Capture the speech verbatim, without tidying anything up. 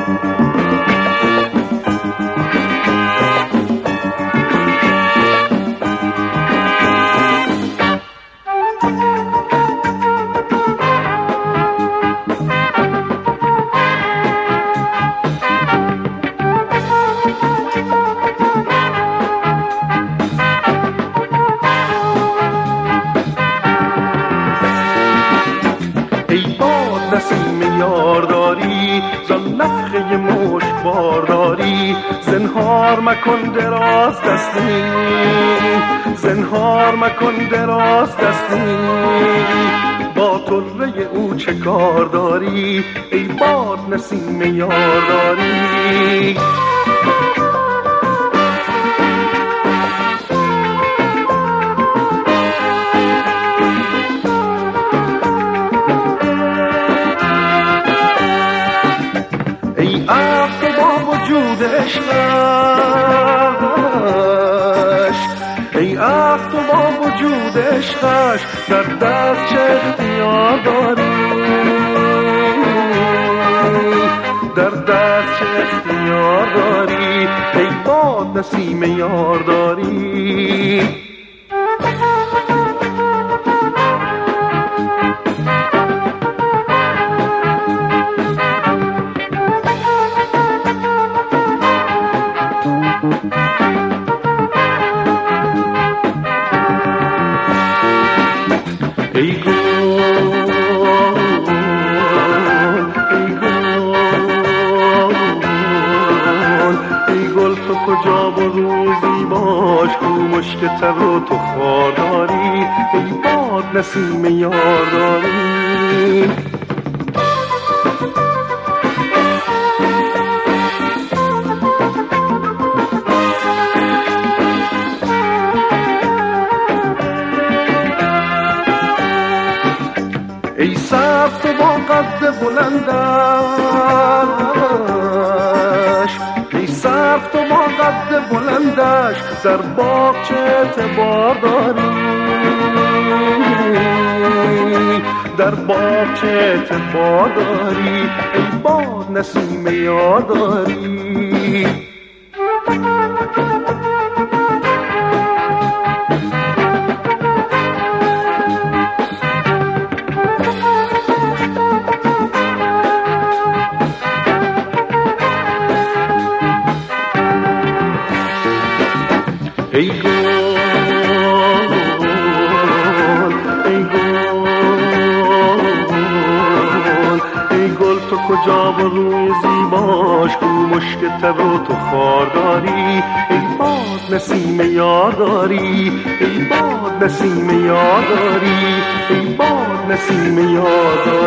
نسیم یارداری زان نفخه مشک بارداری زنهار مکن دراز دستی زنهار مکن دراز دستی با طره او چه کار داری ای باد نسیم یارداری وجود عشقش ای عقل تو با وجود عشقش در دست چه اختیار داری در دست چه اختیار داری ای باد نسیم یارداری ای گل ای گل ای گل تو کجا با روی زیباش کو مشک تر و تو خار داری ای باد نسیم یارداری ای سر تو با قد بلندش ای سر تو با قد بلندش در باغ چه اعتبار داری در باغ چه اعتبار داری ای باد نسیم یارداری ای گل ای گل ای گل تو کجا با روی زیباش کو مشک تر و تو خار داری ای باد نسیم یارداری ای باد نسیم یارداری ای باد نسیم یارداری